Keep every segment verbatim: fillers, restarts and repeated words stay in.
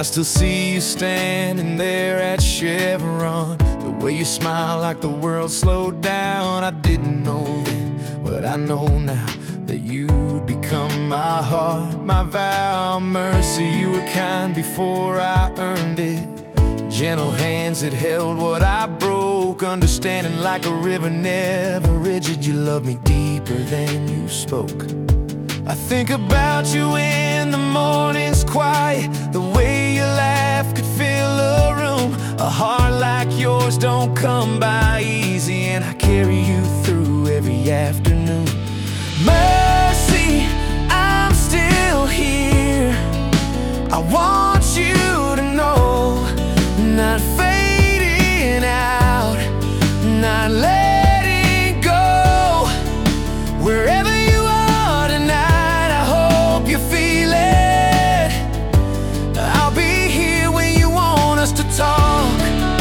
I still see you standing there at Chevron. The way you smile like the world slowed down. I didn't know then, but I know now, that you'd become my heart, my vow. Mercy, you were kind before I earned it. Gentle hands that held what I broke. Understanding like a river, never rigid. You love me deeper than you spoke. I think about you in the morning's quiet. The way you laugh could fill a room. A heart like yours don't come by easy, and I carry you through every afternoon. Mercy, I'm still here. I want you to know, not fading out, not letting go. Wherever you are tonight, I hope you feel it. I'll be here when you want us to talk.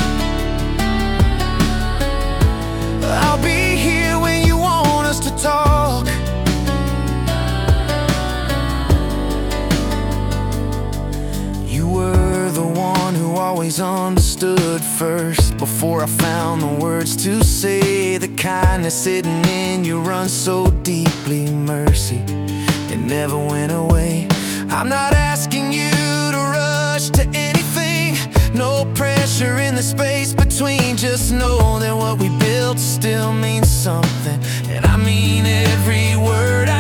I'll be here when you want us to talk. You were the one who always understood first, before I found the words to say. The kindness hidden in you runs so deeply. Mercy, it never went away. I'm not asking you to rush to anything. No pressure in the space between. Just know that what we built still means something, and I mean every word I